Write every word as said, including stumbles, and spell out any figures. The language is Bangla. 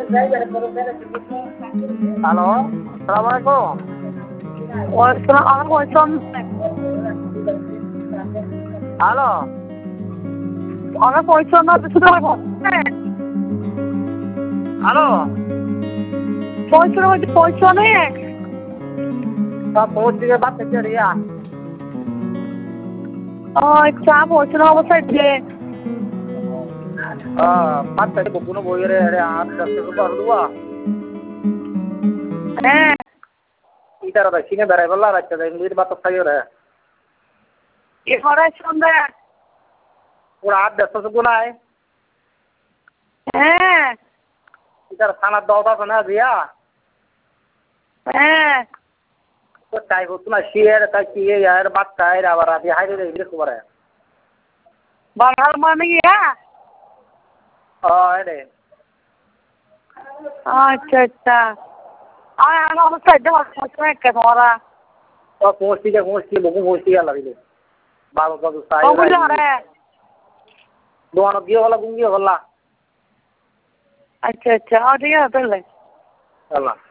হ্যালো, সালাম আলাইকুম। হ্যালো, অনেক পরিচ্ছন্ন হ্যালো, পরিচ্ছন্ন হচ্ছে পরিচ্ছন্ন সব পৌঁছ দিকে বাদ থেকে রিয়া চা পরিচ্ছন্ন অবস্থায় যে বাদ থেকে বকুনো বই রে আট দশ টাকা দেবো হ্যাঁ ইটার সিনে বেড়াই বললা রাখতে দেয় ইংলিশ বাত খাইও রে এরপরে সন্ধ্যা ওরা আট দশ টাকা নাই হ্যাঁ ইটার থানার দশ আছে না রিয়া হ্যাঁ তো তাই হতো না শিয়ের তাই কি এর বাচ্চা এর আবার আদি হাইরে রে ইংলিশ করে বাংলার মানে গিয়া হ্যাঁ রে আচ্ছা আচ্ছা আর আমার অবস্থা এটা একটা তোমারা তো পৌঁছ দিকে পৌঁছ দিয়ে বকু পৌঁছ দিয়ে লাগিলে বাবু বাবু সাই বুঝলো রে দোয়ানো দিয়ে হলা গুঙ্গিয়ে হলা আচ্ছা আচ্ছা ঠিক আছে তাহলে হলা